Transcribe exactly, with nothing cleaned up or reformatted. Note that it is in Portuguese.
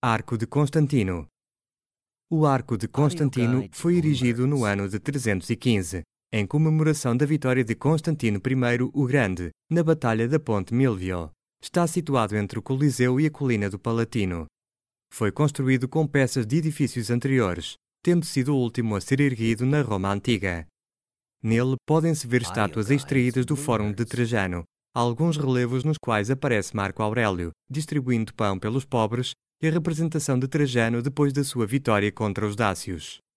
Arco de Constantino. O Arco de Constantino foi erigido no ano de trezentos e quinze, em comemoração da vitória de Constantino I o Grande, na Batalha da Ponte Milvio. Está situado entre o Coliseu e a Colina do Palatino. Foi construído com peças de edifícios anteriores, tendo sido o último a ser erguido na Roma Antiga. Nele podem-se ver estátuas extraídas do Fórum de Trajano, alguns relevos nos quais aparece Marco Aurélio, distribuindo pão pelos pobres, e a representação de Trajano depois da sua vitória contra os dácios.